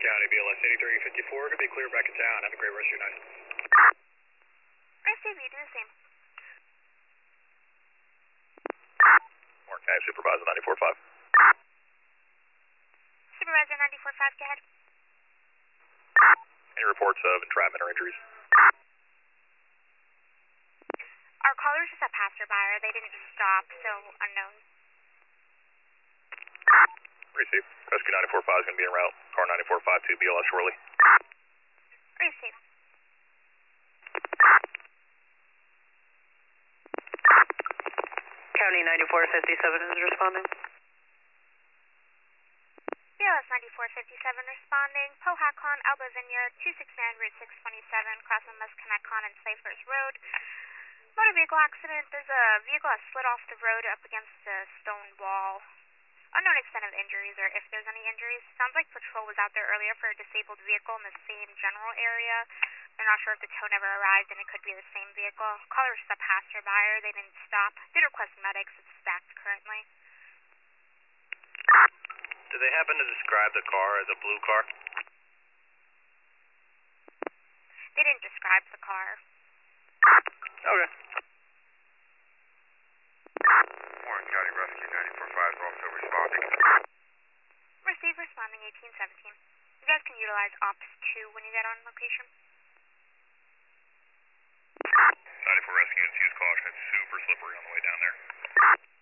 County, BLS 8354, gonna be clear back in town. Have a great rest of your night. Receive, you do the same. Warren County Supervisor 94.5. Supervisor 94.5, go ahead. Any reports of entrapment or injuries? Our caller just a passerby. They didn't stop, so unknown. Receive. Rescue 94.5 is going to be en route. Car 94.5 to BLS shortly. Receive. County 9457 is responding. BLS 9457 responding. Pohakon, Alba Vineyard, 269 Route 627, crossing Musconetcon and Cyphers Road. Motor vehicle accident. There's a vehicle that slid off the road up against a stone wall. Unknown extent of injuries or if there's any injuries. Sounds like patrol was out there earlier for a disabled vehicle in the same general area. They're not sure if the tow never arrived and it could be the same vehicle. Caller was just a passerby. They didn't stop. Did request medics. It's stacked currently. Did they happen to describe the car as a blue car? They didn't describe the car. Okay. Warren County Rescue 94.5 is also responding. Receive responding 1817. You guys can utilize Ops 2 when you get on location. 94 Rescue and use caution. It's super slippery on the way down there.